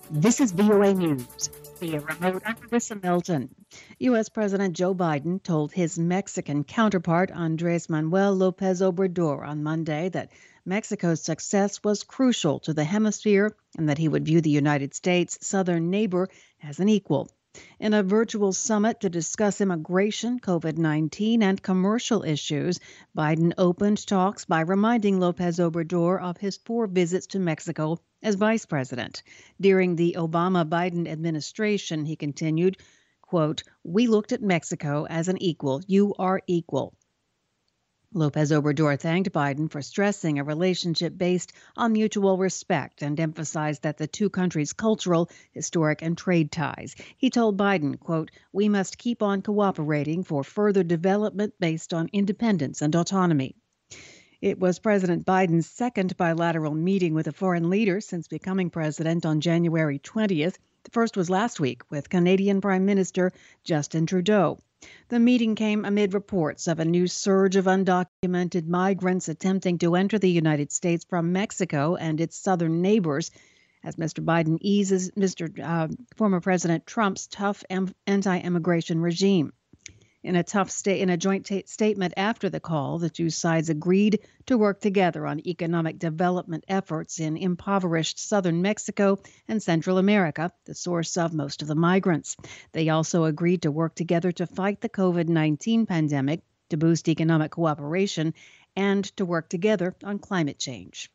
This is VOA News. Via remote, I'm Marissa Melton. U.S. President Joe Biden told his Mexican counterpart Andres Manuel Lopez Obrador on Monday that Mexico's success was crucial to the hemisphere and that he would view the United States' southern neighbor as an equal. In a virtual summit to discuss immigration, COVID-19, and commercial issues, Biden opened talks by reminding Lopez Obrador of his 4 visits to Mexico as vice president. During the Obama-Biden administration, he continued, quote, "We looked at Mexico as an equal. You are equal." Lopez Obrador thanked Biden for stressing a relationship based on mutual respect and emphasized that the two countries' cultural, historic, and trade ties. He told Biden, quote, "We must keep on cooperating for further development based on independence and autonomy." It was President Biden's second bilateral meeting with a foreign leader since becoming president on January 20th. The first was last week with Canadian Prime Minister Justin Trudeau. The meeting came amid reports of a new surge of undocumented migrants attempting to enter the United States from Mexico and its southern neighbors, as Mr. Biden eases former President Trump's tough anti-immigration regime. In a joint statement after the call, the two sides agreed to work together on economic development efforts in impoverished southern Mexico and Central America, the source of most of the migrants. They also agreed to work together to fight the COVID-19 pandemic, to boost economic cooperation, and to work together on climate change.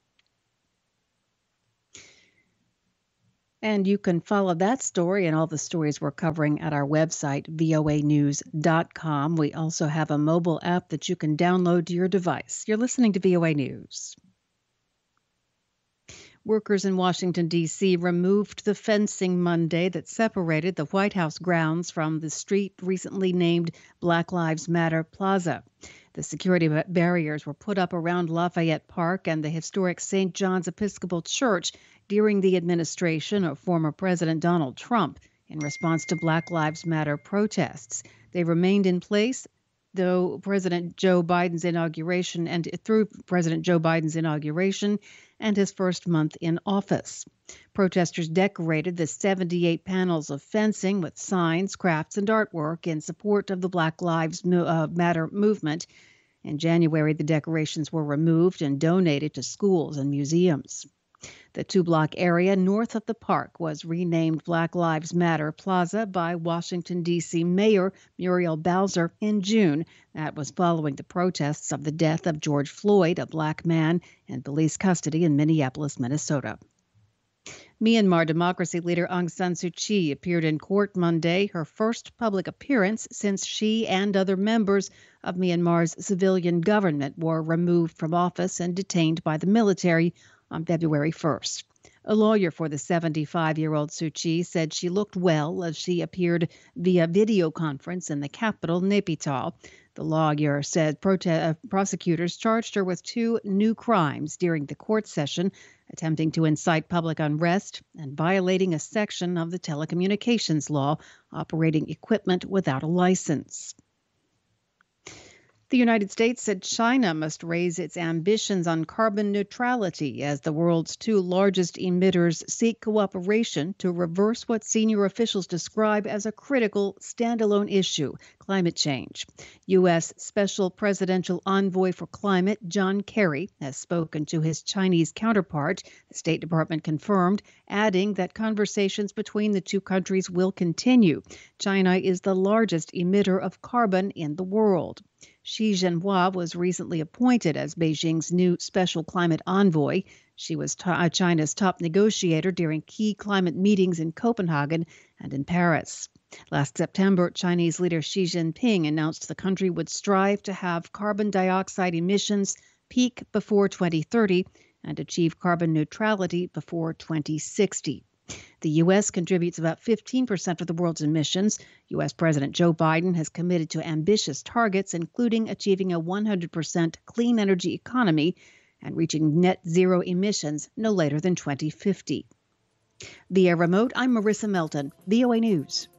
And you can follow that story and all the stories we're covering at our website, voanews.com. We also have a mobile app that you can download to your device. You're listening to VOA News. Workers in Washington, D.C. removed the fencing Monday that separated the White House grounds from the street recently named Black Lives Matter Plaza. The security barriers were put up around Lafayette Park and the historic St. John's Episcopal Church during the administration of former President Donald Trump in response to Black Lives Matter protests. They remained in place through President Joe Biden's inauguration and his first month in office. Protesters decorated the 78 panels of fencing with signs, crafts, and artwork in support of the Black Lives Matter movement. In January, the decorations were removed and donated to schools and museums. The 2-block area north of the park was renamed Black Lives Matter Plaza by Washington, D.C. Mayor Muriel Bowser in June. That was following the protests of the death of George Floyd, a black man in police custody in Minneapolis, Minnesota. Myanmar democracy leader Aung San Suu Kyi appeared in court Monday, her first public appearance since she and other members of Myanmar's civilian government were removed from office and detained by the military on February 1st. A lawyer for the 75-year-old Suu Kyi said she looked well as she appeared via video conference in the capital, Naypyidaw. The lawyer said prosecutors charged her with 2 new crimes during the court session, attempting to incite public unrest and violating a section of the telecommunications law, operating equipment without a license. The United States said China must raise its ambitions on carbon neutrality as the world's 2 largest emitters seek cooperation to reverse what senior officials describe as a critical standalone issue, climate change. U.S. Special Presidential Envoy for Climate John Kerry has spoken to his Chinese counterpart, the State Department confirmed, adding that conversations between the two countries will continue. China is the largest emitter of carbon in the world. Xi Jinping was recently appointed as Beijing's new special climate envoy. She was China's top negotiator during key climate meetings in Copenhagen and in Paris. Last September, Chinese leader Xi Jinping announced the country would strive to have carbon dioxide emissions peak before 2030 and achieve carbon neutrality before 2060. The U.S. contributes about 15% of the world's emissions. U.S. President Joe Biden has committed to ambitious targets, including achieving a 100% clean energy economy and reaching net zero emissions no later than 2050. Via remote, I'm Marissa Melton, VOA News.